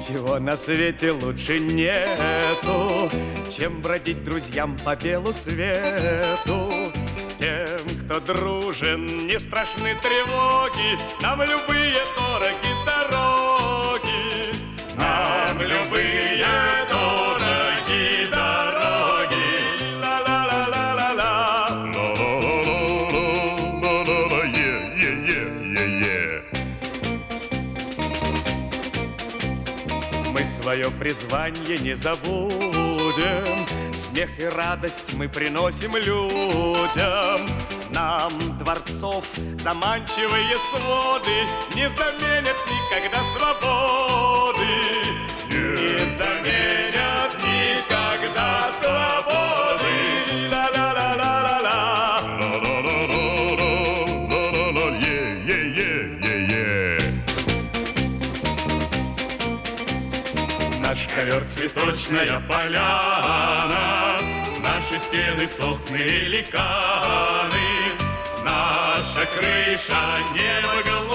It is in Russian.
Ничего на свете лучше нету, чем бродить друзьям по белу свету. Тем, кто дружен, не страшны тревоги, нам любые дороги дороги. Нам любые дороги дороги. Ла-ла-ла-ла-ла-ла. Ла-ла-ла-ла-ла-ла-ла-ла. Е-е-е-е-е. Мы свое призвание не забудем, смех и радость мы приносим людям. Нам дворцов заманчивые своды не заменят никогда свободы. Не заменят никогда свободы. Ла-ла-ла-ла-ла-ла. Ла-ла-ла-ла-ла-ла-ла. Е-е-е-е-е. Наш ковер цветочная поляна, наши стены сосны и ликаны, наша крыша небо голубое.